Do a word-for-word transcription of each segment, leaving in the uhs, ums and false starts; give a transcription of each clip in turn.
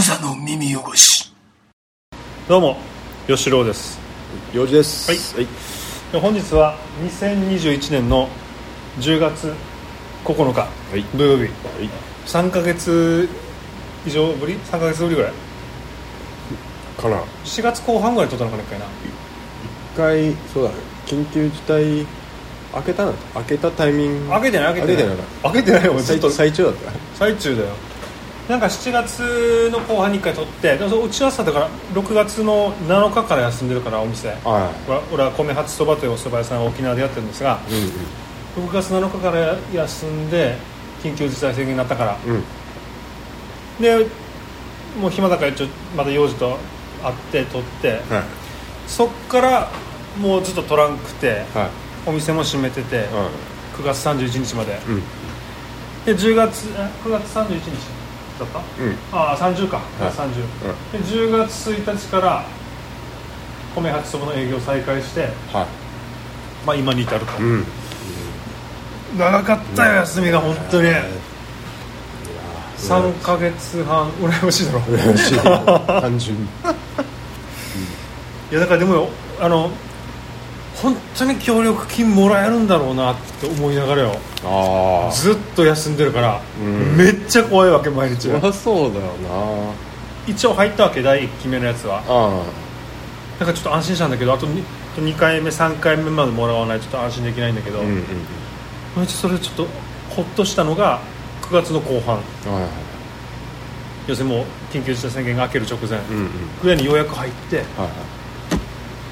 無座の耳汚し。 どうも吉郎です。 ようじです。 はい、はい、本日はにせんにじゅういちねんのじゅうがつここのか、はい、土曜日、はい、さんかげつ以上ぶりさんかげつぶりぐらいかな。 しがつこう半ぐらい撮ったのかな。一回な一回そうだね、緊急事態開けたな開けたタイミング開けてない開けてない開けてないよ。ずっと最中だった最中だよ。なんかしちがつの後半にいっかい撮って、うちはさだからろくがつのなのかから休んでるからお店、はい、俺は米八そばというお蕎麦屋さんを沖縄でやってるんですが、うんうん、ろくがつなのかから休んで緊急事態宣言になったから、うん、でもう暇だから一応また用事と会って撮って、はい、そっからもうずっと撮らんくて、はい、お店も閉めてて、はい、くがつさんじゅういちにちまで、うん、でじゅうがつくがつさんじゅういちにちだった、うん、ああさんじゅうか、はい、さんじゅう、うん、でじゅうがつついたちから米八そばの営業再開して、はい、まあ今に至ると、うん、長かったよ、休みが本当に、うん、さんかげつはん羨ましいだろ羨ましい単純に、うん、いやだからでもあの本当に協力金もらえるんだろうなって思いながらよ、あずっと休んでるから、うん、めっちゃ怖いわけ毎日。 そりゃそうだよな。 一応入ったわけだいいっきめのやつは。あだからちょっと安心したんだけど、あと 2, にかいめさんかいめまでもらわないとちょっと安心できないんだけど、うんうんうん、毎日それちょっとホッとしたのがくがつの後半、はいはい、要するにもう緊急事態宣言が明ける直前ぐらいにようやく入って、はいはい、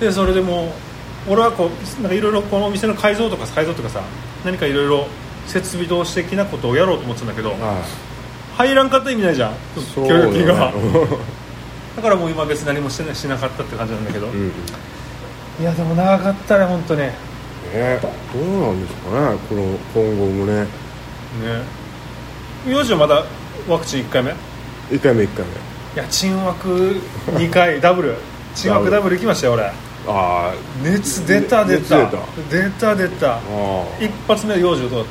でそれでもう俺はこうなんかいろいろこのお店の改造とか改造とかさ何かいろいろ設備投資的なことをやろうと思ってたんだけど、はい、入らんかった意味ないじゃん、協力金がだからもう今別に何もしてな、しなかったって感じなんだけど、うんうん、いやでも長かったね本当ね。 えー、どうなんですかねこの今後もね。ね幼児はまだワクチンいっかいめいっかいめいっかいめ。 いや鎮枠にかいダブル鎮枠ダブル行きましたよ俺。あ熱出た出た出た出た一発目幼児どうだった？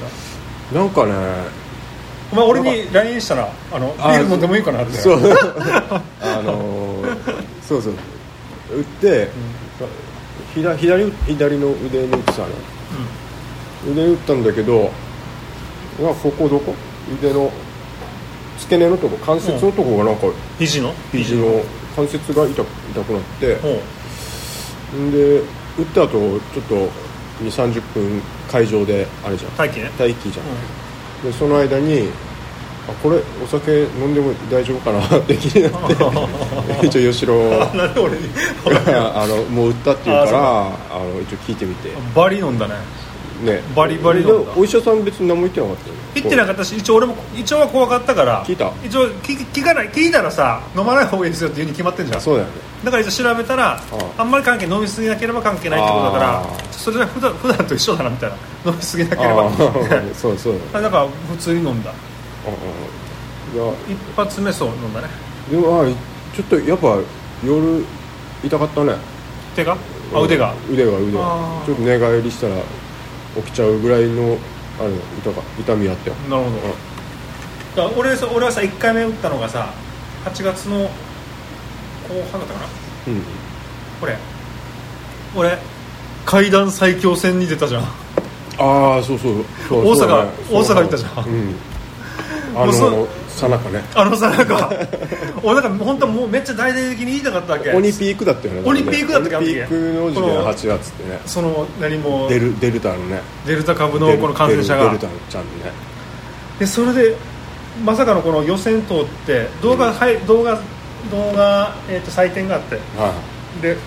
なんかねお前俺に ライン したらあのビール飲んでもいいかなってそうあのー、そうそう打って、うん、左, 左, 左の腕に打ってたの、うん、腕に打ったんだけどここどこ腕の付け根のとこ関節のとこがなんか、うん、 肘の肘の関節が 痛, 痛くなって、うんで打った後ちょっと にじゅうさんじゅっぷん会場であれじゃん待機ね待機じゃん、うん、でその間にあこれお酒飲んでも大丈夫かなって気になって一応吉郎なんで俺にあのもう打ったっていうからあの一応聞いてみてバリ飲んだねねバリバリ飲んだ。 お医者さん別に何も言ってなかったよ。 言ってなかったし一応俺も一応は怖かったから聞いた一応 聞, 聞かない聞いたらさ飲まない方がいいですよっていうに決まってんじゃん。 そうだよね。 だから一応調べたら あ, あんまり関係飲みすぎなければ関係ないってことだからそれは普段普段と一緒だなみたいな飲みすぎなければそうそうだだから普通に飲んだ。いや一発目そう飲んだね。 でもあちょっとやっぱ夜痛かったね。 手があ腕が腕が腕がちょっと寝返りしたら起きちゃうぐらいのあれ 痛, か痛みあったよ。 なるほど、うん、だから 俺, 俺はさいっかいめ打ったのがさはちがつの後半だったかな、うん、これ俺階段最強戦に出たじゃん。 ああそうそうそう大阪、ね、大阪行ったじゃん、うん、 あのさなかねあのさなか俺なんか本当もうめっちゃ大々的に言いたかったわけ。 鬼ピークだったよね。 鬼ピークだったっけ。 鬼ピークの時期のはちがつってねその何もデ ル, デルタのねデルタ株のこの感染者がデルタちゃんねでそれでまさかのこの予選通って動画、うんはい、動画動画、えー、と採点があって、はい、で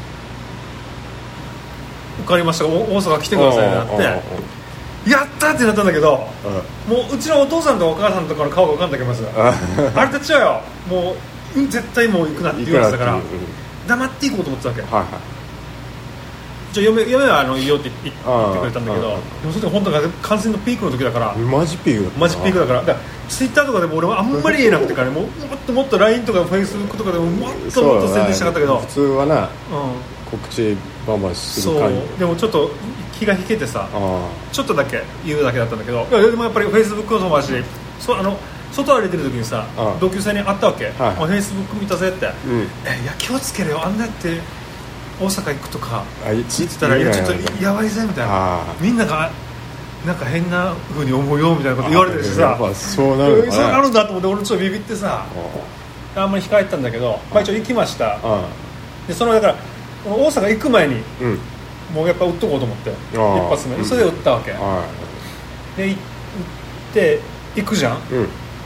受かりました大阪来てくださいってなってやったってなったんだけど、うん、もううちのお父さんとお母さんとかの顔が浮かんだけどますあれたちはよもう絶対もう行くなって言われてたから、うん、黙っていこうと思ってたわけ、はいはい、じゃあ嫁, 嫁はあのいいよって言ってくれたんだけどその時本当に感染のピークの時だからマジピークだったマジピークだからだからツイッターとかでも俺はあんまり言えなくてから、ね、も, もっともっと ライン とか フェイスブック とかでももっともっと宣伝したかったけど普通はな、うん、告知バンバンする感じそうでもちょっと気が引けてさちょっとだけ言うだけだったんだけどでもやっぱりフェイスブックの友達でそうあの外歩いてる時にさ、 うん、 同級生に会ったわけ、はい、フェイスブック見たぜって、 うん、 えいや気をつけるよあんなやって大阪行くとか言ってたらいやちょっとやばいぜみたいなみんながなんか変な風に思うよみたいなこと言われてるしさやっぱそうなる、ね、 そうなるんだと思って俺ちょっとビビってさあんまり控えてたんだけど、まあ、一応行きましたでそのだから大阪行く前に、うん、もうやっぱ撃っとこうと思って一発目それで撃ったわけで行って行くじゃん、うん、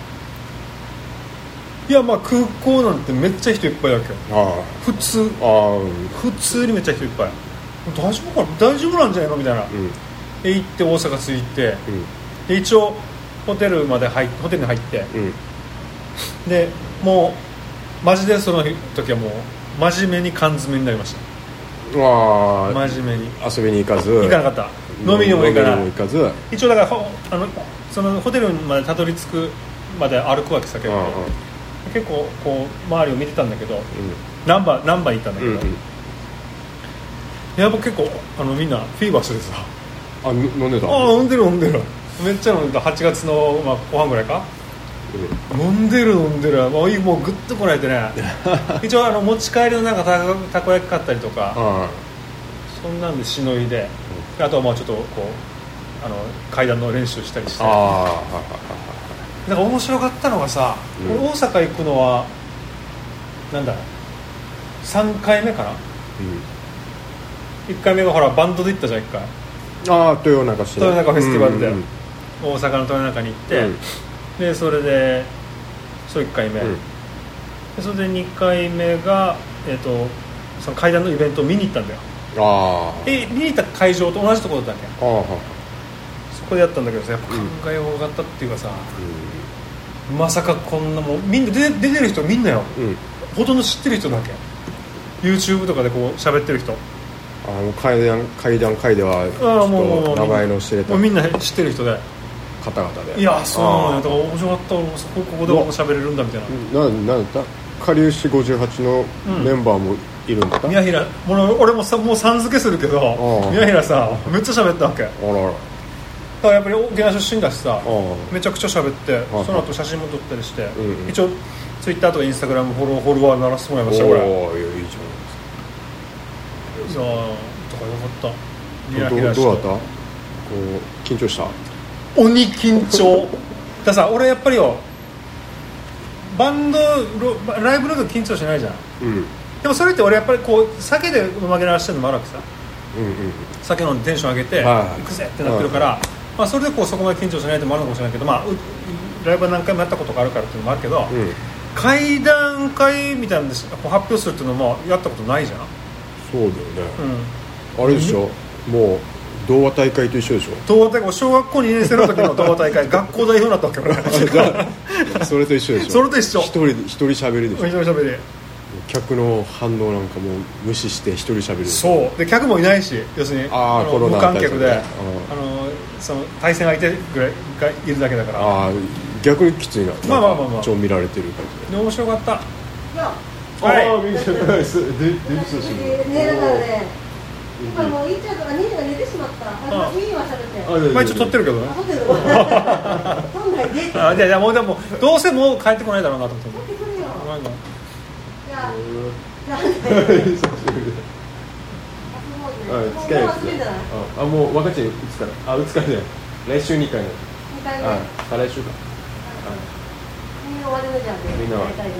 いやまあ空港なんてめっちゃ人いっぱいだけど普通あ普通にめっちゃ人いっぱい大丈夫かな大丈夫なんじゃないのみたいな、うん、で行って大阪着いて、うん、で一応ホテルまで入ホテルに入って、うん、でもうマジでその時はもう真面目に缶詰になりましたわ真面目に遊びに行かず行かなかった飲みにも行かない行かず一応だからあのそのホテルまでたどり着くまで歩くわけさ結構、うんうん、結構こう周りを見てたんだけど、うん、ナンバーナンバー行ったんだけど、うんうん、やっぱ結構あのみんなフィーバーしててさあ飲んでたあ飲んでる飲んでるめっちゃ飲んでたはちがつの、まあ、後半ぐらいか、うん、飲んでる飲んでるもうもうグッとこらえてね一応あの持ち帰りのなんか た, たこ焼き買ったりとか、うん、そんなんでしのいで、うん、あとはまあちょっとこうあの階段の練習したりしてあなんか面白かったのがさ、うん、大阪行くのはなんださんかいめかな、うん、いっかいめがほらバンドで行ったじゃんいっかいああ豊中市豊中フェスティバルで、うんうん、大阪の豊中に行って、うん、でそれでそういっかいめ、うん、でそれでにかいめが、えー、とその階段のイベントを見に行ったんだよあで見に行った会場と同じところだったんだよそこでやったんだけどさやっぱ考えようがあったっていうかさ、うん、まさかこんなもんみんな出てる人みんなよ、うん、ほとんど知ってる人だけ YouTube とかでこう喋ってる人あの階段階段階ではちょっと名前の知れたもうみんな知ってる人で方々でいやそうなのよだから面白かったここでも喋れるんだみたいなななんだったかりゆしごじゅうはちのメンバーもいるんだった、 うん、宮平俺もさもうさん付けするけど宮平さめっちゃ喋ったわけあららだからやっぱり沖縄出身だしさめちゃくちゃ喋ってその後写真も撮ったりして、うんうん、一応ツイッターとかインスタグラムフォローフォロワーならせてもらいましたこれおーいいじゃんいやーとかよかったど, どうだったこう緊張した鬼緊張ださ俺やっぱりよバンドライブの時緊張しないじゃん、うん、でもそれって俺やっぱりこう酒で負けらしてるのもあるわけさ、うんうん、酒飲んでテンション上げて行くぜってなってるから、まあ、それでこうそこまで緊張しないってもあるのかもしれないけど、まあ、ライブは何回もやったことがあるからっていうのもあるけど、うん、会談会みたいなので発表するっていうのもやったことないじゃんそうだよね、うん、あれでしょ、うん、もう童話大会と一緒でしょ童話大会小学校にねん生の時の童話大会学校代表になったわけ俺それと一緒でしょそれと一緒一人一人喋りでしょ一人喋り客の反応なんかも無視して一人喋りそうで客もいないし要するにああ無観客で、うん、あのその対戦相手ぐらいがいるだけだからあ逆にきついなまあまあまあまあ超見られてる感じで面白かったはい、ああ、見せないです。で、で、そうしね。ね、だからね。今もういっちゃんとかにじが寝てしまった。あ、いいわ喋って。 まあ一応撮ってるけどね。 撮ってる。撮んないで。 あ、じゃじゃもうでもどうせもう帰ってこないだろうなと思って。 撮ってくるよ。じゃあ、じゃあ。 あ、近いですね。あ、もう若ちゃんいつから。あ、いつからじゃない。来週にかい目。 にかいめ。 あ、再来週か。 みんな終わりのじゃんで。みんな。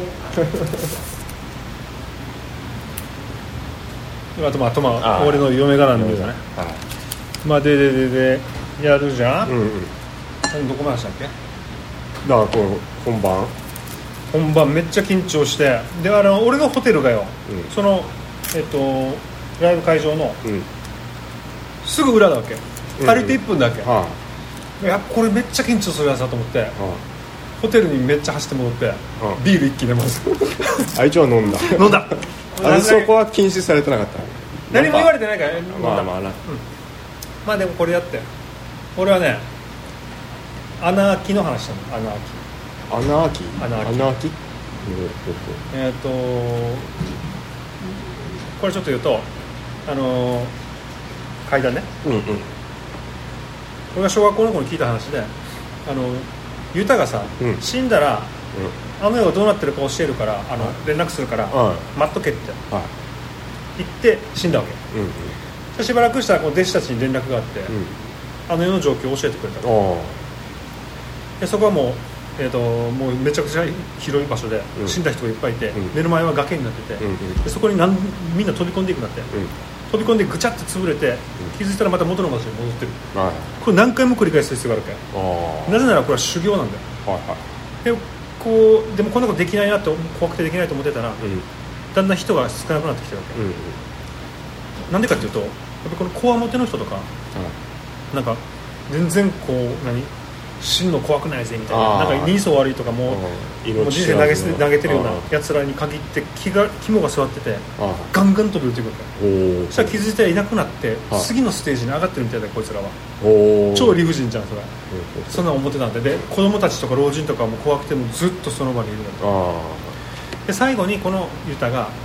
あとまあとまあ俺の嫁がなんだけどね、はい、まあででででやるじゃん、うんうん、どこまでしたっけだからこの本番本番めっちゃ緊張してであの俺のホテルがよ、うん、そのえっとライブ会場の、うん、すぐ裏だわけ歩いていっぷんだけ、うんうんはあ、いやこれめっちゃ緊張するやつだと思って、はあホテルにめっちゃ走って戻って、うん、ビール一気でまずあいつは飲んだ飲んだあれそこは禁止されてなかった何も言われてないからまあまあな、うん、 まあでもこれやって俺はね穴あきの話したの穴あき穴あき穴あき穴あきえっ、ー、とこれちょっと言うとあのー、階段ね、うんうん、俺が小学校の頃に聞いた話であのユタがさ、うん、死んだら、うん、あの世がどうなってるか教えるからあの、はい、連絡するから、はい、待っとけって、はい、言って死んだわけ、うんうん、しばらくしたらこう弟子たちに連絡があって、うん、あの世の状況を教えてくれたでそこはもう、えー、ともうめちゃくちゃ広い場所で、うん、死んだ人がいっぱいいて、うん、目の前は崖になってて、うんうん、でそこになんみんな飛び込んでいくなって、うん、飛び込んでぐちゃって潰れて、うん、気づいたらまた元の場所に戻ってる、はい、これ何回も繰り返す必要があるわけなぜならこれは修行なんだよ、はいはい、でこうでもこんなことできないなって怖くてできないと思ってたら、うん、だんだん人が少なくなってきてるわけ、うんうん、なんでかっていうとやっぱこのこわもての人とか、うん、なんか全然こう何死ぬの怖くないぜみたいな、なんか人相悪いとかもう、うん、もう人生投げ、投げてるようなやつらに限って気が肝が座っててガンガン飛び降りてくるからそしたら気づいたらいなくなって次のステージに上がってるみたいだこいつらは超理不尽じゃんそれそんな思ってたんでで子供たちとか老人とかも怖くてもずっとその場にいるんだとで最後にこのユタが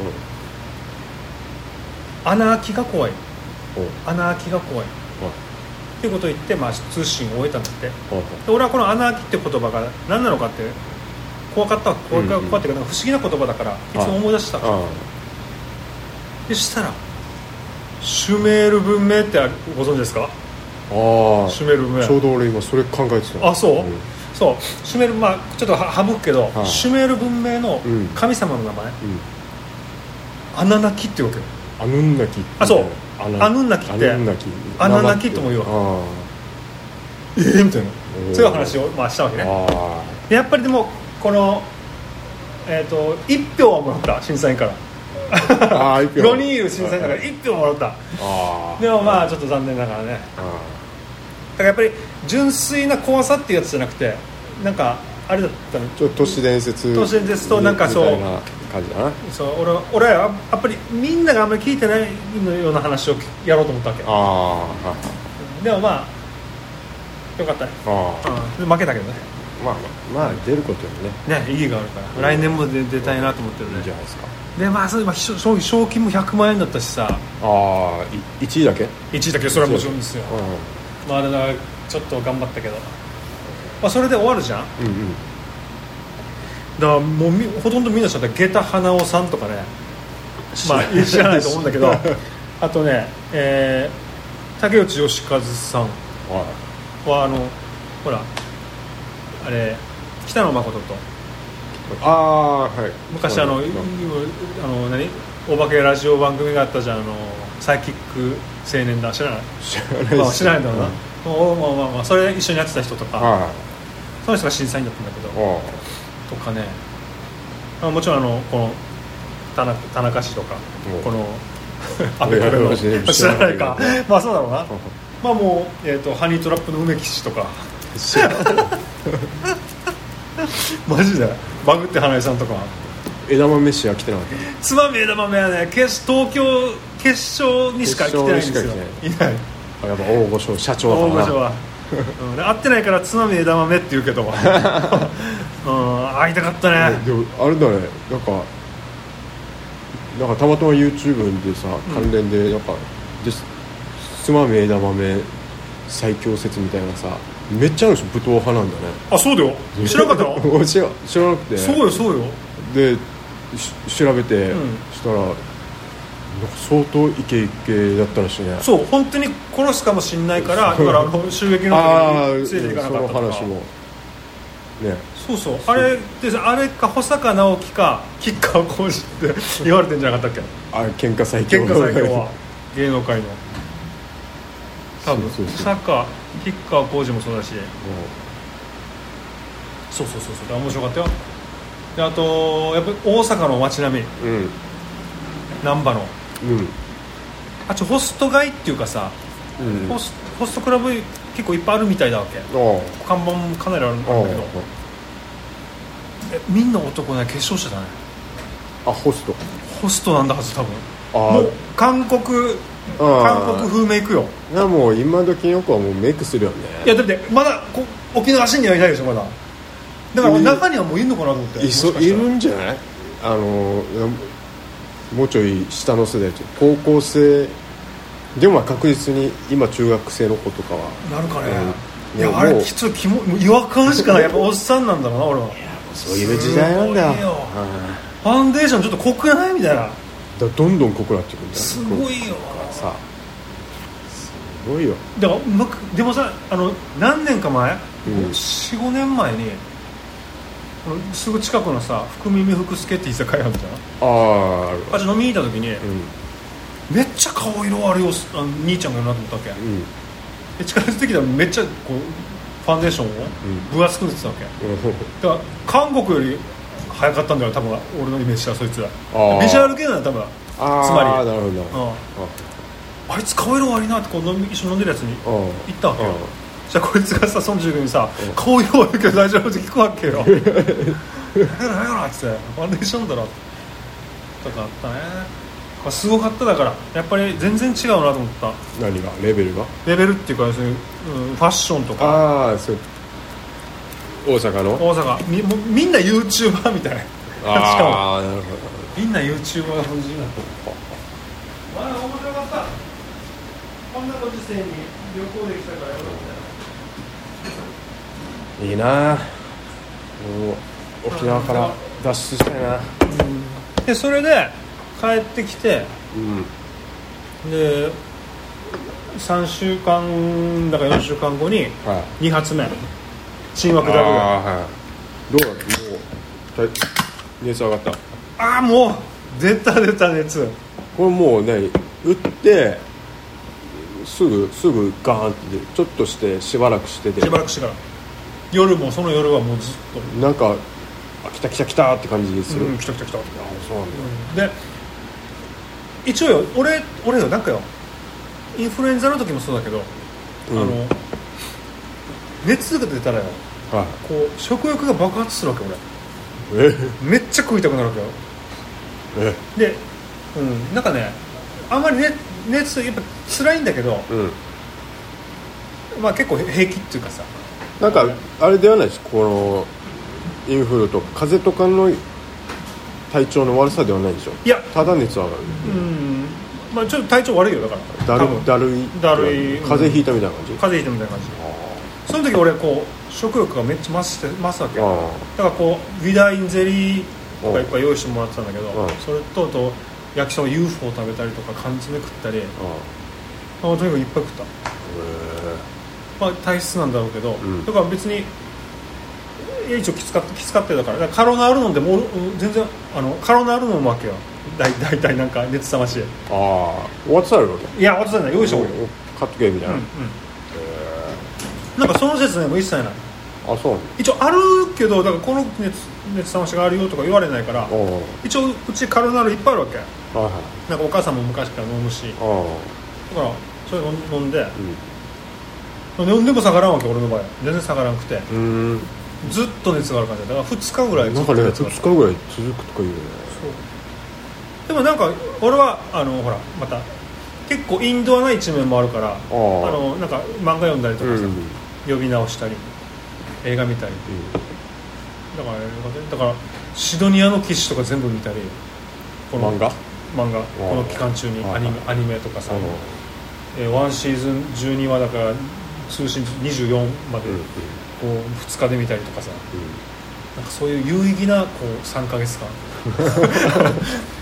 穴開きが怖い穴開きが怖いっていうことを言って、まあ、通信を終えたんだってで俺はこの穴開きって言葉が何なのかって怖かった怖かったっていうか不思議な言葉だからいつも思い出したでしたらシュメール文明ってご存知ですかあシュメール文明ちょうど俺今それ考えてたあそう、うん、そうシュメールまあちょっと省くけどシュメール文明の神様の名前、うん、アナナキっていうわけよアヌンナキあそうアヌンナキってアナナキとも言うわえーみたいなそういう話を、まあ、したわけねでやっぱりでもこの、えー、といっぴょうはもらった審査員からあごにんいる審査員だからいっぴょうもらったあでもまあちょっと残念ながらねだからやっぱり純粋な怖さっていうやつじゃなくてなんかあれだったのちょっと都市伝説都市伝説となんかそう感じだなそう俺は俺はやっぱりみんながあんまり聞いてないのような話をやろうと思ったわけあでもまあよかったねあ、うん、負けたけどねまあまあ、まあ、出ることにねね意義があるから、うん、来年も出出たいなと思ってるねいいじゃないですかでまあそういえば賞, 賞金もひゃくまんえんだったしさああいちいだけいちいだけそれはもちろんですよ、うん、まああれだちょっと頑張ったけど、まあ、それで終わるじゃん、うんうんだからもうみほとんどみんな知った下駄花尾さんとかねまあ知らないと思うんだけどあとね、えー、竹内義和さんはあのほらあれ北野誠とあ、はい、 昔あの、はい、あの何お化けラジオ番組があったじゃんあのサイキック青年だ知らない知らない、まあ、知らないんだろうな、うんまあまあまあ、それ一緒にやってた人とか、はい、その人が審査員だったんだけどとかねあもちろんあのこの田 中, 田中氏とかこのアメコレの知らないかまあそうだろうなまあもう、えー、とハニートラップの梅木氏とかマジでバグって花江さんとか枝豆氏は来てなかったつまみ枝豆はね決東京決勝にしか来てないんですよいないやっぱ大御所社長だからな大御所はうん、会ってないからつまみ枝豆って言うけど、うん、会いたかったねでもあれだねなんかなんかたまたま YouTube でさ関連でなんか、うん、つまみ枝豆最強説みたいなさめっちゃあるでしょ武闘派なんだねあそうだよ知らなかったの知ら知らなくてそうよそうよで調べて、うん、したらなんか相当イケイケだったらしいねそう本当に殺すかもしれないからだからあの襲撃の時についていかなかったとかその話もねそうそうあれであれか保坂直樹か吉川晃司って言われてんじゃなかったっけあ喧嘩最強喧嘩最強は芸能界の多分保坂吉川晃司もそうだし、うん、そうそうそうそう面白かったよであとやっぱり大阪の街並み、うん、難波のうん、あちょホスト街っていうかさ、うん、ホ, スホストクラブ結構いっぱいあるみたいだわけ看板もかなりあるんだけどえみんな男ね化粧してたねあホストホストなんだはず多分あもう韓国韓国風メイクよいやもう今時の子はもうメイクするよねいやだってまだこ沖縄市にはいないでしょまだだから中にはもういるのかなと思ってい, そいるんじゃないあのもうちょい下の世代高校生でも確実に今中学生の子とかはなるかね、 いやあれちょっとキモ違和感しかないやっぱおっさんなんだろうな俺は。いやそういう時代なんだよ。 ファンデーションちょっと濃くないみたいな。だどんどん濃くなってくるんだよ。 すごいよさすごいよ。 だからでもさあの何年か前、うん、よん、ごねんまえにすぐ近くのさ福耳福助って居酒屋みたいなあああ飲みに行った時に、うん、めっちゃ顔色悪いよあの兄ちゃんがいるなと思ったわけ、うん、で近づいてきたらめっちゃこうファンデーションを分厚く塗ってたわけ、うん、だから韓国より早かったんだよ多分俺のイメージしたらそいつはビジュアル系なんだ多分つまりあなるほど、うん、 あいつ顔色悪いなってこう一緒に飲んでるやつに言ったわけよ。じゃあこいつがさその授業にさ顔色悪いけど大丈夫って聞くわけよ何やろ何やろってファンデーションだろとかあったね。すごかっただからやっぱり全然違うなと思った。 何がレベルがレベルっていうかそういう、うん、ファッションとかああそう大阪の大阪 み, もみんな YouTuber みたいなああなるほどみんな YouTuber が本人だとまあ面白かった。こんなご時世に旅行できたからよかったいいな。もう沖縄から脱出したいな、 うん、でそれで帰ってきて、うん、でさんしゅうかんだからよんしゅうかんごにに発目、はい、新枠ダブル、 はい、どうだったもう熱上がった。 ああもう出た出た熱これもうね打ってすぐすぐガーンってちょっとしてしばらくしててしばらくしてから夜もその夜はもうずっとなんかあ来た来た来たって感じする、 うん、来た来た来た。あそうなんだ、 うん、で一応よ俺俺よなんかよインフルエンザの時もそうだけど、うん、あの熱が出たらよ、はい、こう食欲が爆発するわけ俺えめっちゃ食いたくなるわけよえで、うん、なんかねあんまり、ね、熱やっぱ辛いんだけど、うん、まあ結構平気っていうかさなんかあれではないですこのインフルとか風邪とかの体調の悪さではないでしょ。 いやただ熱上がる。 うんまあちょっと体調悪いよだからだるだるいだるい風邪ひいたみたいな感じ。 風邪ひいたみたいな感じ。その時俺こう食欲がめっちゃ増して増すわけよ。だからこうビダインゼリーとかいっぱい用意してもらってたんだけどそれとと焼きそば ユーフォー 食べたりとか缶詰食ったりまあとにかくいっぱい食った。へまあ体質なんだろうけど、うん、だから別に一応きつかってきつかってだから、だからカロナール飲んでも全然あのカロナール飲むわけよ。だいたいたいなんか熱冷ましてああ終わってたよ。 いや終わってたない用意した方がいいよ買っとけみたいな、うんうん、 なんかその説明も一切ない。 あそう一応あるけどだからこの 熱, 熱冷ましがあるよとか言われないから一応うちカロナールいっぱいあるわけ。はいはい、なんかお母さんも昔から飲むしだからそれ飲んで、うん、飲んでも下がらんわけ俺の場合全然下がらなくてうんずっと熱がある感じだからふつかぐらいずっと熱がある。なんかねふつかぐらい続くとか言うよね。でもなんか俺はあのほらまた結構インドアな一面もあるからあのなんか漫画読んだりとかさ、うん、呼び直したり映画見たり、うん、だからだからシドニアの騎士とか全部見たりこの漫画漫画この期間中にアニメ、アニメとかさえワンシーズンじゅうにわだからにシーズンにじゅうよんまで、うんうんこうふつかで見たりとかさ、うん、なんかそういう有意義なこうさんかげつかん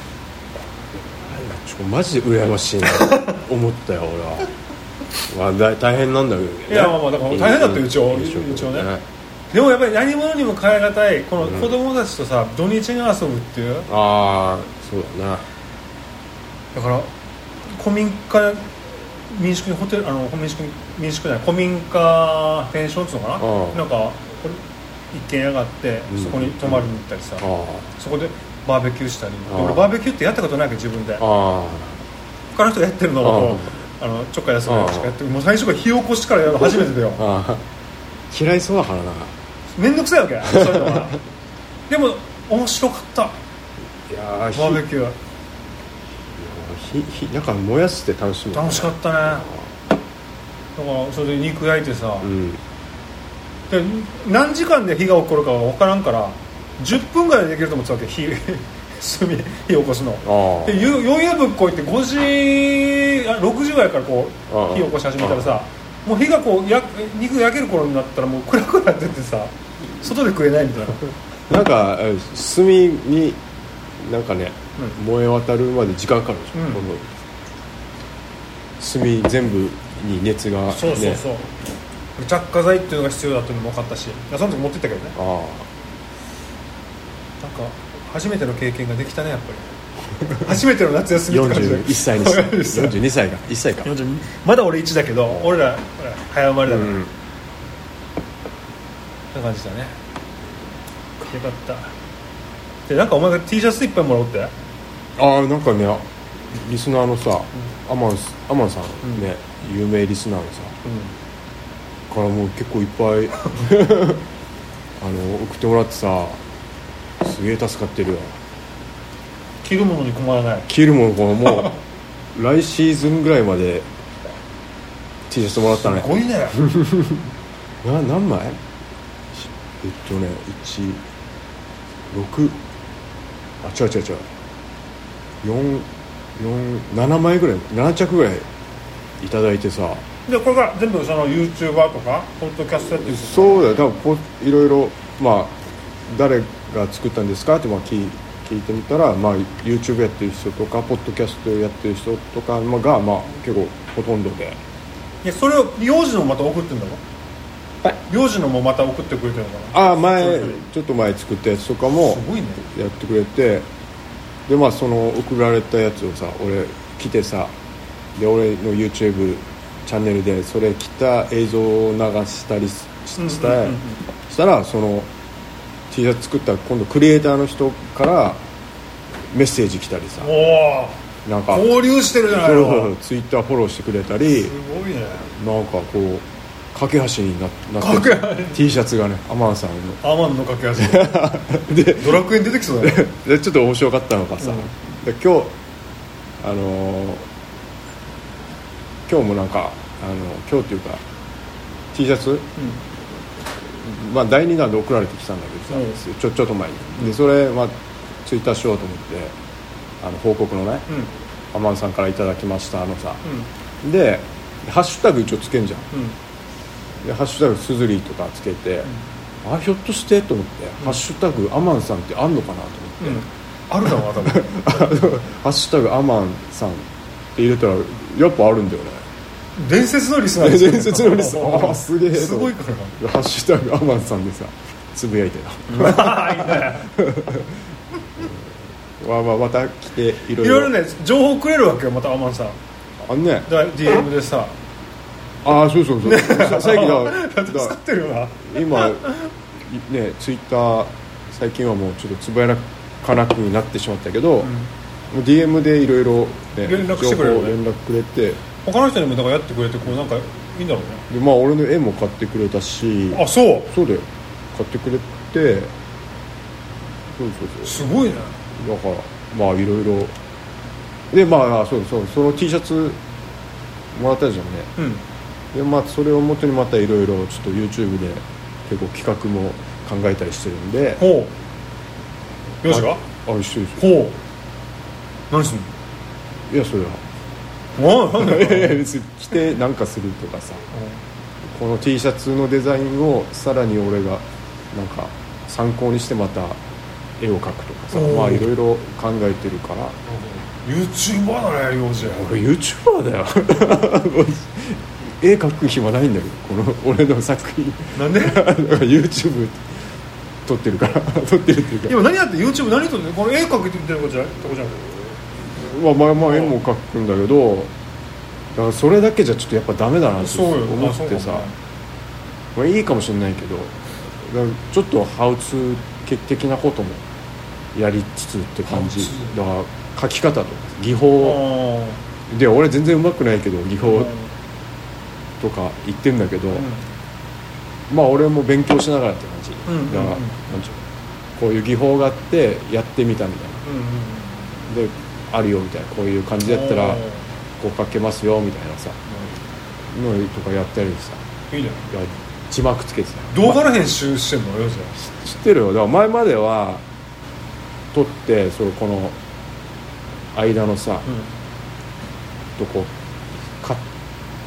ちょマジで羨ましいな思ったよ俺は、まあ、大変なんだけどね。 いやまあまあだから大変だったよ一応一応ね。でもやっぱり何者にも代え難いこの子供たちとさ、うん、土日に遊ぶっていうああそうだな。 だから古民家民宿にホテルあの民宿民宿じゃない古民家ペンションっていうのかななんか一軒家があってそこに泊まりに行ったりさ、うん、そこでバーベキューしたり俺バーベキューってやったことないけど自分で他の人がやってるのをあのちょっかい休みでしかやってもう最初から火起こしからやるの初めてだよ嫌いそうだからなめんどくさいわけそういうのはでも面白かったいやバーベキューひひなんか燃やして楽しむ、ね、 楽しかったね。だからそれで肉焼いてさ、うん、で何時間で火が起こるかは分からんからじゅっぷんぐらいでできると思ってたわけ火炭火起こすのでよん夜ぶっこいてごじろくじぐらいからこう火起こし始めたらさもう火がこうや肉焼ける頃になったらもう暗くなっててさ外で食えないみたいななんか炭になんかね、うん、燃え渡るまで時間かかるでしょ、うん、この炭全部に熱が、ね、 そうそうそう着火剤っていうのが必要だっていうのも分かったしその時持ってったけどね。あなんか初めての経験ができたねやっぱり初めての夏休みって感じでよんじゅういっさいにしてよんじゅうにさいかいっさいかまだ俺いちだけど俺ら早生まれだから、うん、な感じだね。よかったでなんかお前が T シャツいっぱいもらおうって。 ああなんかねリスナーのさ、うん、アマンアマンさんね、うん、有名リスナーのさ、うん、からもう結構いっぱいあの送ってもらってさすげえ助かってるよ。 着るものに困らない。 着るものこのもう来シーズンぐらいまで T シャツもらったね。 すごいねな何枚えっとねいちろくあ違う違う違うよんよんななまいぐらいななちゃくぐらいいただいてさ。 でこれが全部その YouTuber とかポッドキャストやってる。 そうだよ多分いろいろまあ誰が作ったんですかってまあ聞聞いてみたら、まあ、YouTube やってる人とかポッドキャストやってる人とかが、まあ、結構ほとんどで。 いやそれを幼児のもまた送ってんだろ。はい幼児のもまた送ってくれてるのかな。 ああ前ちょっと前作ったやつとかもやってくれて、でまあその送られたやつをさ俺来てさで俺の YouTube チャンネルでそれ来た映像を流したりし した、うんうんうんうん、したらそのT シャツ作った今度クリエイターの人からメッセージ来たりさ。 おなんか交流してるじゃないの。 ツイッターフォローしてくれたりすごいね。 なんかこう架け橋に な, なってる T シャツがねアマンさんのアマンの架け橋でドラクエに出てきそうだねでちょっと面白かったのがさ、うん、で今日あのー、今日もなんかあの今日っていうか T シャツ、うんまあ、だいにだんで送られてきたんだけどさ、うん、ちょ、ちょっと前にでそれ、まあ、ツイッターしようと思ってあの報告のね、うん、アマンさんからいただきましたあのさ、うん、でハッシュタグ一応つけんじゃん、うん、でハッシュタグスズリーとかつけて、うん、あひょっとしてと思って、うん、ハッシュタグアマンさんってあんのかなと思って、うん、 あるだろ多分ハッシュタグアマンさんって入れたらやっぱあるんだよね。 伝説のリスナーですよね。伝説のリスナーあすげえすごいからハッシュタグアマンさんでさつぶやいてたいいねわまあまた来ていろいろいろいろね情報くれるわけよまたアマンさんあんねだ ディーエム でさああそうそうそう最近だだ助かってるよな今ねツイッター最近はもうちょっとつぶやかなくなってしまったけど、うん、もう ディーエム でいろいろ連絡してくれる、ね、 連絡くれて他の人にもだからやってくれてこうなんかいいんだろうね。 でまあ俺の絵も買ってくれたしあそうそうだよ買ってくれてそうそうそうすごいね。 だからまあいろいろでまあそうそうその T シャツもらったじゃんね、うん、でまあそれを元にまたいろいろちょっと YouTube で結構企画も考えたりしてるんで。 ほうよしがあ一緒ですほう何すんの。 いやそれは別に着てなんかするとかさ、この T シャツのデザインをさらに俺がなんか参考にしてまた絵を描くとかさまあいろいろ考えてるから。 YouTuber だね幼児。 俺 YouTuber だよ絵描く暇ないんだけどこの俺の作品なんで YouTube 撮ってるから撮ってるっていうか今何やって YouTube 何撮ってるこの絵描くって言ってることじゃないとこじゃん。 まあまあまあ絵も描くんだけどだからそれだけじゃちょっとやっぱダメだなって思ってさ、まあいいかもしれないけどちょっとハウツー的なこともやりつつって感じだから描き方とか技法で俺全然うまくないけど技法とか言ってんだけど、うん、まあ俺も勉強しながらって感じ、うんうんうん、だからなんちゅうこういう技法があってやってみたみたいな、うんうん、であるよみたいなこういう感じでやったらこう書けますよみたいなさのとかやったりさいいね。 いや字幕つけてさ動画の編集してんのよ。 知ってるよ。だから前までは撮ってそのこの間のさ、うん、とこカッ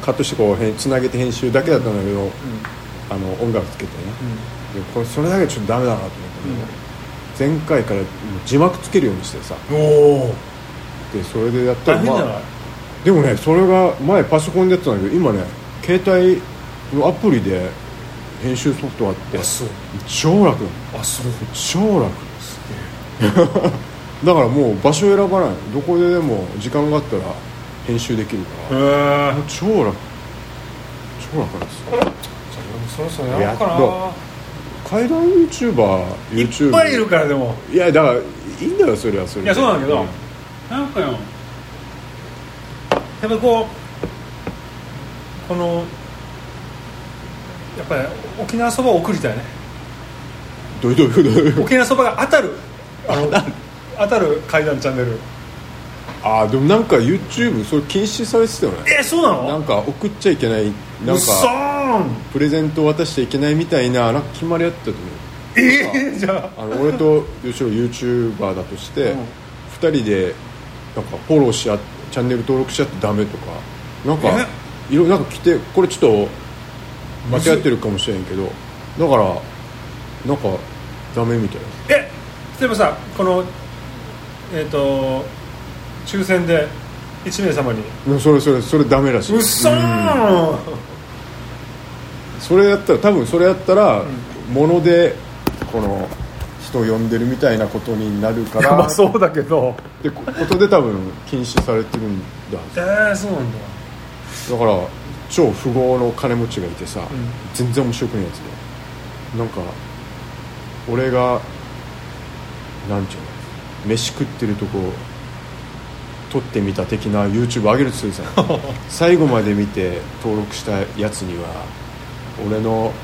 カットしてこうつなげて編集だけだったんだけど、うん、あの音楽つけてね、うん、でこれそれだけちょっとダメだなと思って、うん、前回から字幕つけるようにしてさ、おでそれでやったら、まあ、でもねそれが前パソコンでやってたんだけど今ね携帯のアプリで編集ソフトがあって超楽あそう超楽ですだからもう場所選ばないどこででも時間があったら編集できるからへー超楽超楽なんですよじゃあ俺もそろそろやろうかな階段 YouTuber いっぱいいるからでもいやだからいいんだよそれはそれでいやそうなんだけど、うん、なんかよやっぱりこうこのやっぱり沖縄そばを送りたいねどういうどういうどういう沖縄そばが当たるあの当たる階段チャンネルあでもなんか YouTube それ禁止されてたよねえそうなのなんか送っちゃいけないなんかプレゼント渡しちゃいけないみたいななんか決まりあったと思うえー、じゃああの俺と吉郎 YouTuber だとして、うん、ふたりでなんかフォローし合ってチャンネル登録しちゃってダメとかなんかいろいろなんか来てこれちょっと間違ってるかもしれんけどだからなんかダメみたいなえ例えばさこのえっ、ー、と抽選でいちめい様にそれそれそれダメらしい。 うっそー、うん、 それやったら多分それやったら、うん、物でこの人を呼んでるみたいなことになるからまあそうだけどってことで多分禁止されてるんだえー、そうなんだだから超富豪の金持ちがいてさ、うん、全然面白くないやつでなんか俺がなんちゅうの飯食ってるとこ撮ってみた的な YouTube 上げるとするさ最後まで見て登録したやつには俺の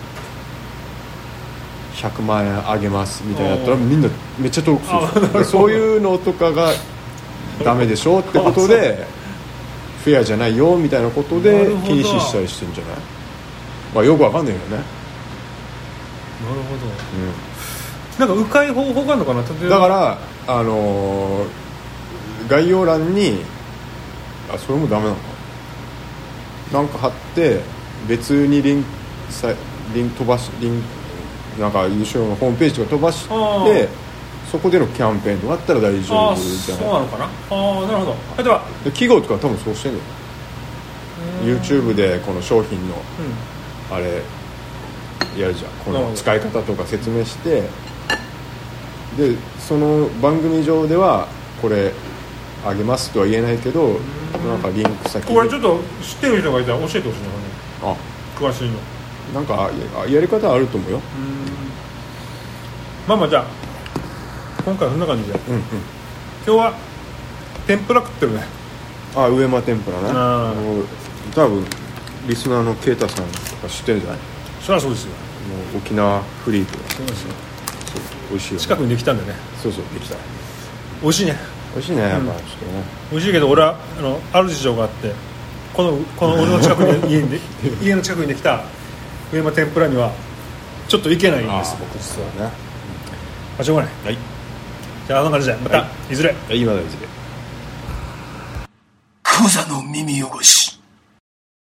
ひゃくまんえんあげますみたいなやったらみんなめっちゃ登録するそういうのとかがダメでしょってことでフェアじゃないよみたいなことで禁止したりしてるんじゃない、まあ、よくわかんないよね。なるほど、うん、なんか迂回方法があるのかな。例えばだからあのー、概要欄にあそれもダメなのかなんか貼って別にリンクさリンク飛ばしリンクなんか優勝のホームページとか飛ばしてそこでのキャンペーンとかあったら大丈夫じゃない。 そうなのかな。ああなるほど。例えば企業とか多分そうしてんのよ。 YouTube でこの商品の、うん、あれやるじゃんこの使い方とか説明してでその番組上ではこれあげますとは言えないけどなんかリンク先これちょっと知ってる人がいたら教えてほしいのかね。あ詳しいのなんか や, やり方あると思うよ。 うんまあまあじゃあ今回はそんな感じで、うんうん、今日は天ぷら食ってるね。 あ上間天ぷらね。多分リスナーのケイタさんとか知ってるんじゃない。 そりゃそうですよ。 もう沖縄フリークそうですよ。そう美味しいよ、ね、 近くにできたんでね。 そうそうできた美味しいね。 美味しいね、やっぱ、うん、ちょっとね美味しいけど俺はあのある事情があってこのこの俺の近くに家にで家の近くにできた上間天ぷらにはちょっと行けないんです僕実はね。まあしょうがない。はい。じゃああの感じでまた、はい、いずれ。 はいまだいずれ。 クザの耳汚し。